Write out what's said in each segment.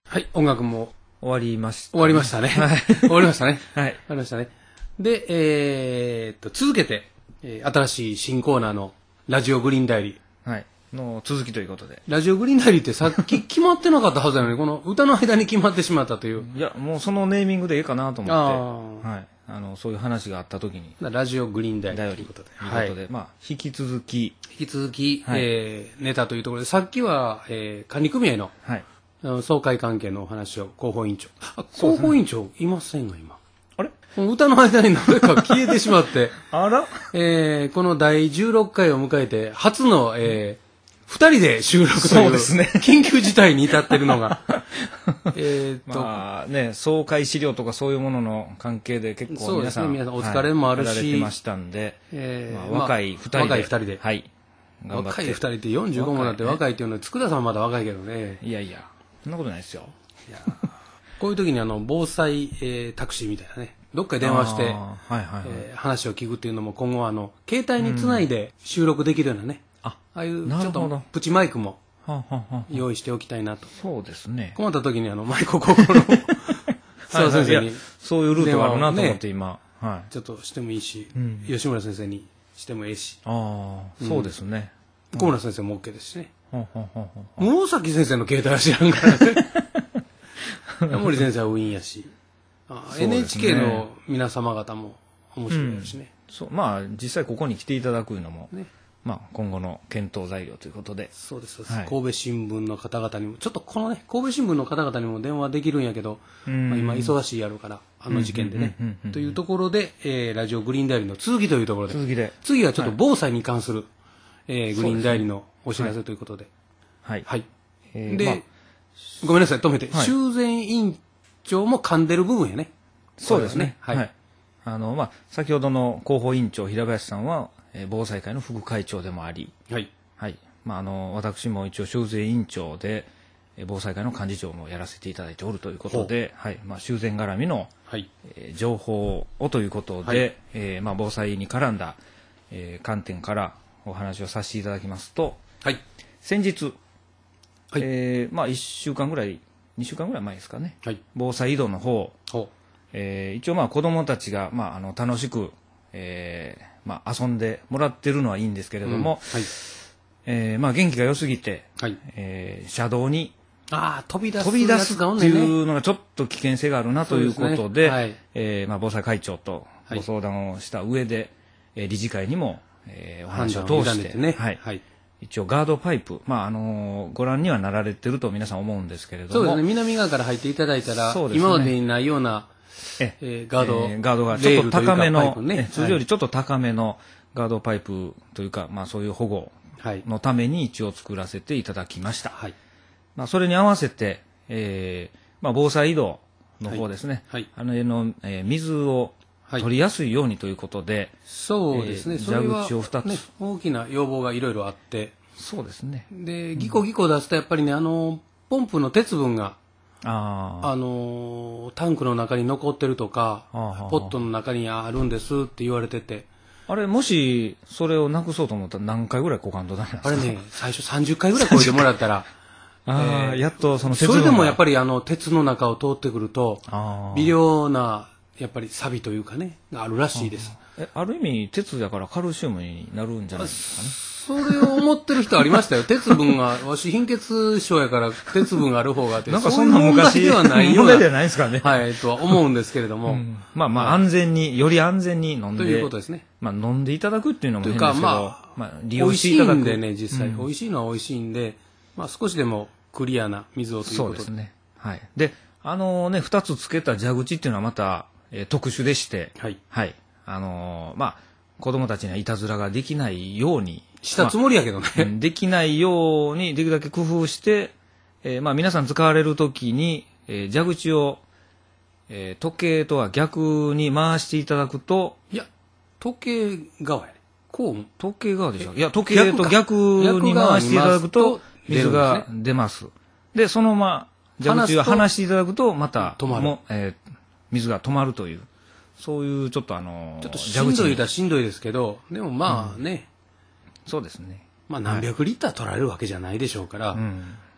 はい、音楽も終わりました。 終わりましたね。終わりましたね。 はい。 終わりましたね。で、続けて、新しい新コーナーのラジオグリーンダイリー。 はい。の続きということで。 ラジオグリーンダイリーってさっき決まってなかったはずなのに、この歌の間に決まってしまったという。 いや、もうそのネーミングでいいかなと思って。 あはい。そういう話があった時に。 ラジオグリーンダイリーといこといううこととで。 で。はい。 まあ、引き続き。 はい、ネタというところで、さっきは、管理組合の、 はい。 総会関係のお話を広報委員長。広報委員長いませんが、今。 あれ歌の間になぜか消えてしまって。 あらこの第16回を迎えて、初の、二人で収録という、 そうですね、 緊急事態に至ってるのが。 まあね、総会資料とかそういうものの関係で結構皆さん、 そうですね、皆さんお疲れもあるし、 やられてましたんで、若い二人で。 若い二人で。 はい。 若い二人って45もなって若いっていうのは、佃さんはまだ若いけどね。 いやいや、そんなことないですよ。 いやこういう時に防災、タクシーみたいなね、どっかに電話して、話を聞くっていうのも今後携帯につないで収録できるようなね、ああいうちょっとプチマイクも用意しておきたいなと。 そうですね。 困った時にマイクをここの須田先生にそういうルートがあるなと思って今、 ちょっとしてもいいし、吉村先生にしてもいいし。 ああ、そうですね。 小村先生も OK ですしね。室崎先生の携帯は知らんからね。山森先生はウィーンやし、NHK の皆様方も面白いですしね。 まあ実際ここに来ていただくのも、まあ今後の検討材料ということで。 そうです。神戸新聞の方々にも、ちょっとこのね、神戸新聞の方々にも電話できるんやけど、今忙しいやろうから、事件でね。というところで、ラジオグリーンダイリーの続きというところで、次はちょっと防災に関する、グリーンダイリーのお知らせということで。はい。で、ごめんなさい、止めて。修繕委員長も噛んでる部分やね。 そうですね。はい。まあ、先ほどの広報委員長、平林さんは、防災会の副会長でもあり、はい。はい。まあ、私も一応修繕委員長で、防災会の幹事長もやらせていただいておるということで、はい。まあ、修繕絡みの、情報をということで、まあ、防災に絡んだ、観点からお話をさせていただきますと、はい。先日、まあ、1週間ぐらい、2週間ぐらい前ですかね。はい。防災移動の方、一応まあ子供たちが、まあ、楽しく、まあ、遊んでもらってるのはいいんですけれども、まあ、元気が良すぎて、車道に飛び出すっていうのがちょっと危険性があるなということで、まあ、防災会長とご相談をした上で、理事会にも、お話を通して、一応ガードパイプ、まあご覧にはなられてると皆さん思うんですけれども、 そうですね、南側から入っていただいたら、今までにないようなガードがちょっと高めの、通常よりちょっと高めのガードパイプというか、まあそういう保護のために一応作らせていただきました。まあそれに合わせて、まあ防災移動の方ですね、水を取りやすいようにということで、 そうですね、 蛇口を2つ、 大きな要望がいろいろあって、 そうですね。 で、ギコ出すとやっぱりね、ポンプの鉄分が、タンクの中に残ってるとか、ポットの中にあるんですって言われてて。 あれ、もし、それをなくそうと思ったら何回ぐらい交換とダメなんですか？ あれね、最初30回ぐらい超えてもらったら、 やっとその鉄分が。それでもやっぱり鉄の中を通ってくると、微量な、やっぱり錆というかね、があるらしいです。 ある意味、鉄だからカルシウムになるんじゃないですかね。 それを思ってる人ありましたよ。鉄分が、わし貧血症やから鉄分がある方があって、 なんかそんな昔ではないような。 問題ではないですかね。 はい、とは思うんですけれども。 まあまあ安全に、より安全に飲んで。 ということですね。 まあ飲んでいただくっていうのも変ですけど。というかまあ、利用していただく。 美味しいんでね、実際。美味しいのは美味しいんで、まあ少しでもクリアな水をということで。 そうですね。はい。で、2つつけた蛇口っていうのはまた、特殊でして、はい。はい。まあ、子供たちにはいたずらができないように。 したつもりやけどね。 できないように、できるだけ工夫して、まあ皆さん使われるときに、蛇口を、時計とは逆に回していただくと。 いや、時計側やね。こう時計側でしょ。いや、時計と逆に回していただくと、水が出ます。で、そのまま、蛇口を離していただくと、また、水が止まるという。そういうちょっとちょっとしんどいだしんどいですけど、でもまあね、 そうですね。 まあ何百リッター取られるわけじゃないでしょうから、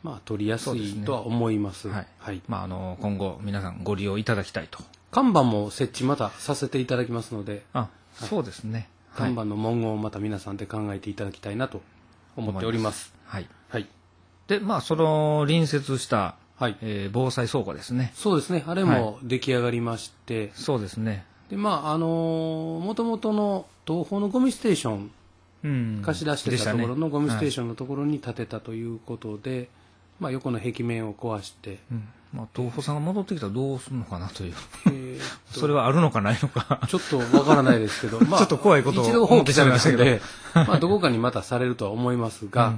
取りやすいとは思います。 はい。はい。今後皆さんご利用いただきたいと。 看板も設置またさせていただきますので。 そうですね。 看板の文言をまた皆さんで考えていただきたいなと思っております。 はい。はい。で、その隣接した、防災倉庫ですね。 そうですね。あれも出来上がりまして。 そうですね。 で、もともとの東宝のゴミステーション、貸し出してたところのゴミステーションのところに建てたということで、横の壁面を壊して。 東宝さんが戻ってきたらどうするのかなという。それはあるのかないのか。 ちょっとわからないですけど、 ちょっと怖いことを一度放棄されたので、どこかにまたされるとは思いますが、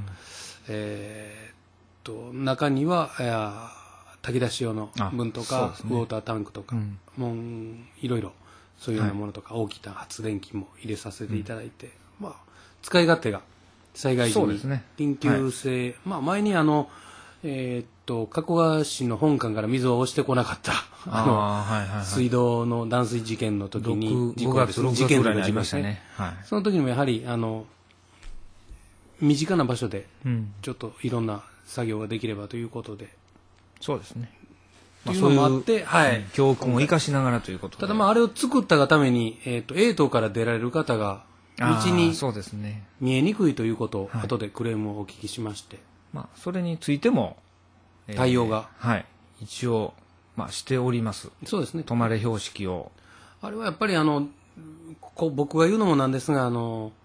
中には、炊き出し用の分とか、ウォータータンクとか、いろいろそういうようなものとか、大きな発電機も入れさせていただいて、使い勝手が災害時に緊急性、前に加古川市の本館から水を押してこなかった水道の断水事件の時に 5月6月ぐらいにありましたね。 その時にもやはり身近な場所でちょっといろんな作業ができればということで、 そうですね。 というのもあって、 教訓を生かしながらということで。 ただあれを作ったがためにA棟から出られる方が道に見えにくいということを後でクレームをお聞きしまして、 それについても対応が、 一応しております。 そうですね。 止まれ標識を。 あれはやっぱり僕が言うのもなんですが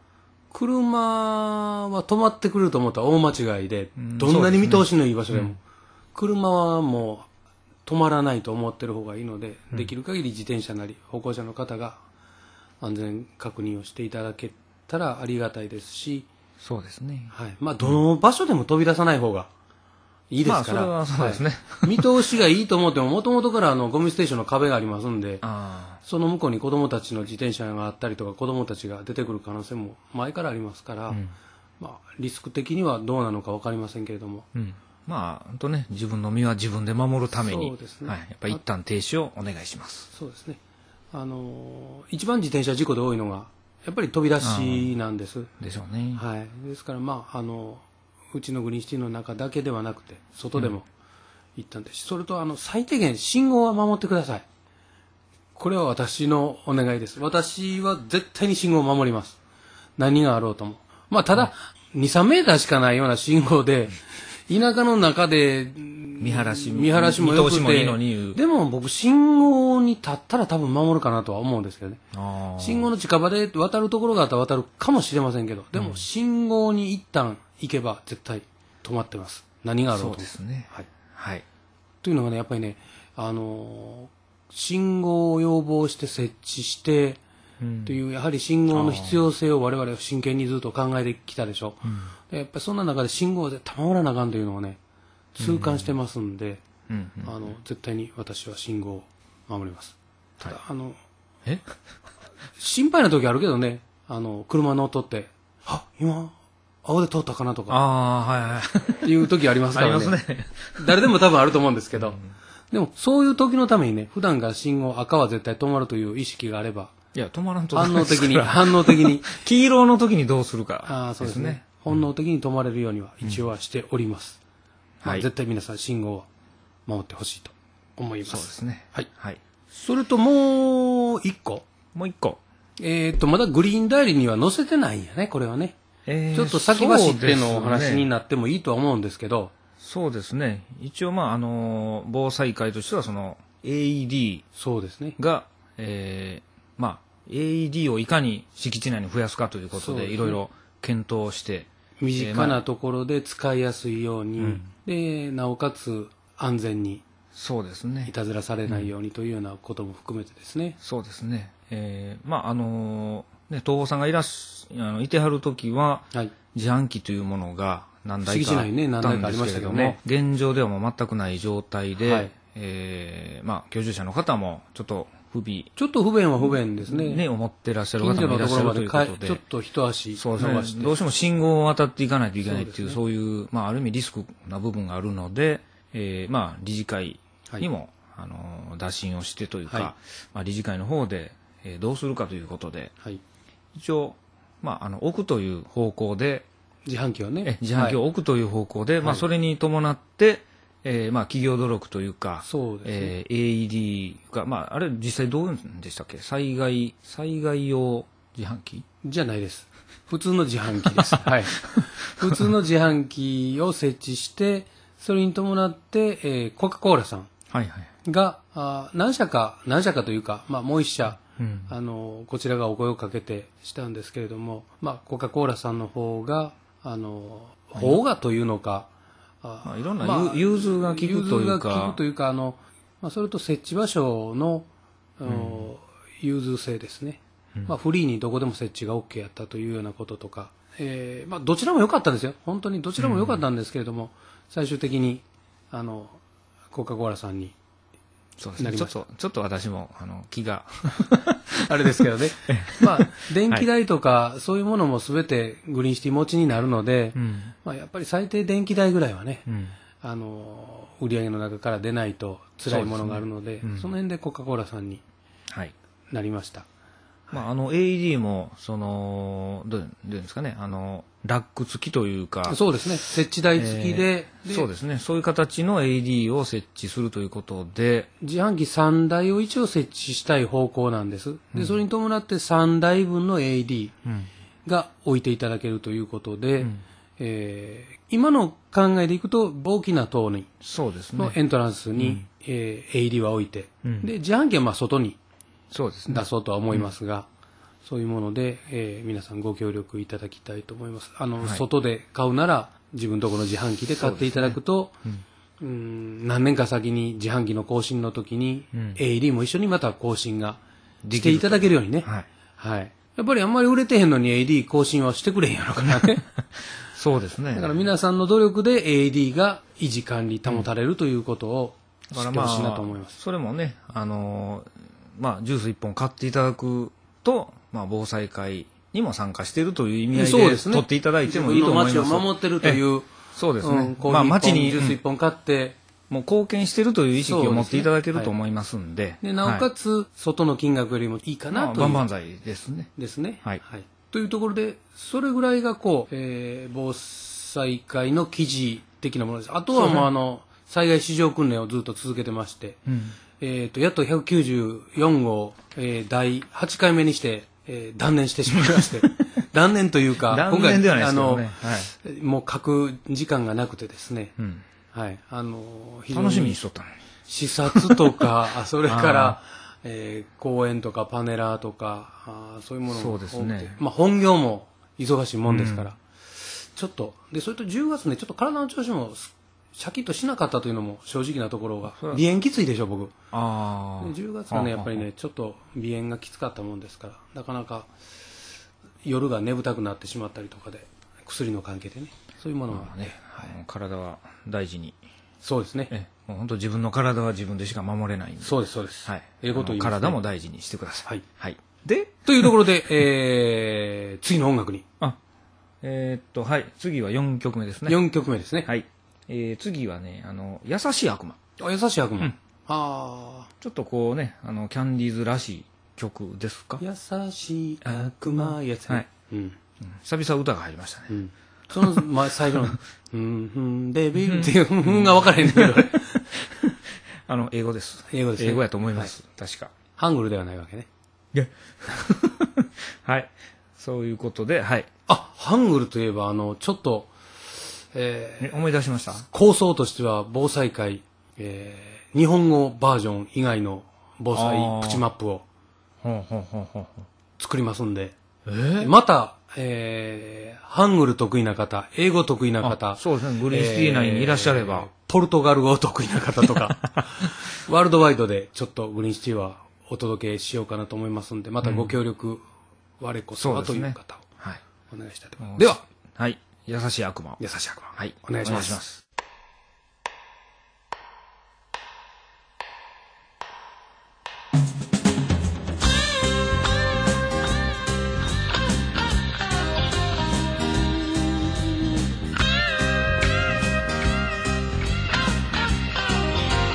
車は止まってくれると思ったら大間違いで、どんなに見通しのいい場所でも、車はもう止まらないと思ってる方がいいので、できる限り自転車なり歩行者の方が安全確認をしていただけたらありがたいですし、 そうですね。 どの場所でも飛び出さない方がいいですから。 それはそうですね。 見通しがいいと思っても、もともとからゴミステーションの壁がありますんで、その向こうに子供たちの自転車があったりとか、子供たちが出てくる可能性も前からありますから、リスク的にはどうなのか分かりませんけれども。 自分の身は自分で守るために、やっぱり一旦停止をお願いします。 そうですね。一番自転車事故で多いのが、やっぱり飛び出しなんです。 でしょうね。 ですからうちのグリーンシティの中だけではなくて外でも行ったんですし、それと最低限信号は守ってください。これは私のお願いです。私は絶対に信号を守ります。何があろうとも。ただ、2、3メーターしかないような信号で田舎の中で見晴らしもよくて、 もいいのにでも僕信号に立ったら多分守るかなとは思うんですけどね。信号の近場で渡るところがあったら渡るかもしれませんけど、でも信号に一旦行けば絶対止まってます。何があろうとも。 そうですね。 というのがね、やっぱりね、信号を要望して設置してという、やはり信号の必要性を我々は真剣にずっと考えてきたでしょ。やっぱりそんな中で信号を絶対守らなあかんというのをね、痛感してますんで、絶対に私は信号を守ります。ただ心配な時あるけどね、車乗っとって今青で通ったかなとかいう時ありますからね。 ありますね。 誰でも多分あると思うんですけど、でもそういう時のためにね、普段から信号赤は絶対止まるという意識があれば、 いや止まらんと反応的に黄色の時にどうするか。 そうですね。本能的に止まれるようには一応はしております。絶対皆さん信号を守ってほしいと思います。 そうですね。 それともう一個。 まだグリーンダイリーには載せてないんやね、これはね。ちょっと先走ってのお話になってもいいとは思うんですけど。 そうですね。一応防災会としてはその AED が、AED をいかに敷地内に増やすかということでいろいろ検討して、 身近なところで使いやすいように、でなおかつ安全に、 そうですね、 いたずらされないようにというようなことも含めてですね。 そうですね。東宝さんがいてはる時は、自販機というものが何台かあったんですけれども、現状ではもう全くない状態で、居住者の方もちょっと不便は不便ですね。 思ってらっしゃる方もいらっしゃるということで、 ちょっと一足伸ばして、どうしても信号を渡っていかないといけないっていう、そういう、ある意味リスクな部分があるので、理事会にも、打診をしてというか、理事会の方で、どうするかということで、一応、置くという方向で自販機をね。 自販機を置くという方向で、まあ、それに伴って、まあ、企業努力というか、 そうですね。 AED が、まあ、あれ、実際どういうんでしたっけ、災害用自販機じゃないです。普通の自販機です。はい。普通の自販機を設置して、それに伴って、コカ・コーラさんが、何社かというか、まあ、もう一社、こちらがお声をかけてしたんですけれども、まあ、コカ・コーラさんの方が、方がというのか、 いろんな融通が効くというか、 まあ、それと設置場所の、融通性ですね。まあ、フリーにどこでも設置が OK やったというようなこととか、まあ、どちらも良かったんですよ。本当にどちらも良かったんですけれども、最終的に、コカ・コーラさんになりました。 ちょっと私も、気が。 あれですけどね。まあ、電気代とか、そういうものもすべてグリーンシティ持ちになるので、まあ、やっぱり最低電気代ぐらいはね、売り上げの中から出ないと辛いものがあるので、その辺でコカ・コーラさんになりました。 まあ、AED も、どういうんですかね、ラック付きというか。 そうですね。設置台付きで、 そうですね。そういう形の AED を設置するということで。 自販機3台を一応設置したい方向なんです。で、それに伴って3台分の AED が置いていただけるということで、今の考えでいくと、大きな塔に、 そうですね。 のエントランスに、AED は置いて、で、自販機はまあ外に、 そうですね、 出そうとは思いますが、そういうもので、皆さんご協力いただきたいと思います。外で買うなら自分とこの自販機で買っていただくと、何年か先に自販機の更新の時に、AED も一緒にまた更新がしていただけるようにね。はい。やっぱりあんまり売れてへんのに AED 更新はしてくれへんやろからね。 そうですね。 だから皆さんの努力で AED が維持管理保たれるということを知ってほしいなと思います。 それもね、まあ、ジュース1本買っていただくと、まあ、防災会にも参加しているという意味合いで取っていただいてもいいと思います。 自分の街を守ってるという。 そうですね。 まあ、街にジュース1本買って、 もう貢献しているという意識を持っていただけると思いますんで。 で、なおかつ、外の金額よりもいいかなという。 万々歳ですね。 ですね。 はい。 というところで、それぐらいが防災会の記事的なものです。あとはもう災害市場訓練をずっと続けてまして、やっと194号、第8回目にして、断念してしまいまして。断念というか、 断念ではないですけどね。 もう書く時間がなくてですね。はい。 楽しみにしとったのに。 視察とか、それから、講演とかパネラーとか、そういうものそうですね。 まあ本業も忙しいもんですから、ちょっと、で、それと10月ね、ちょっと体の調子もシャキッとしなかったというのも正直なところが、鼻炎きついでしょ、僕。10月はね、やっぱりね、ちょっと鼻炎がきつかったもんですから、なかなか夜が眠たくなってしまったりとかで、薬の関係でね、そういうものがね、 体は大事に。 そうですね。 もう本当自分の体は自分でしか守れないんで。 そうです、そうです。はい。 体も大事にしてください。 はい。で、というところで、次の音楽に。 はい。次は4曲目ですね。 4曲目ですね。 はい。次はね、優しい悪魔。 優しい悪魔。 ちょっとこうね、キャンディーズらしい曲ですか。 優しい悪魔やつ。 はい。久々歌が入りましたね。 その最初の、ベビーっていう、が分からへんねんけど。 英語です。 英語です。 英語やと思います。確か。 ハングルではないわけね。 はい。そういうことで、はい。 ハングルといえば、ちょっと、 思い出しました。 構想としては、防災会、日本語バージョン以外の防災プチマップを作りますんで、また、ハングル得意な方、英語得意な方、 そうですね、グリーンシティ内にいらっしゃれば、 ポルトガル語得意な方とか、ワールドワイドでちょっとグリーンシティはお届けしようかなと思いますんで、またご協力、我こそはという方をお願いしたいと思います。では、 はい。優しい悪魔。 優しい悪魔。 はい。 お願いします。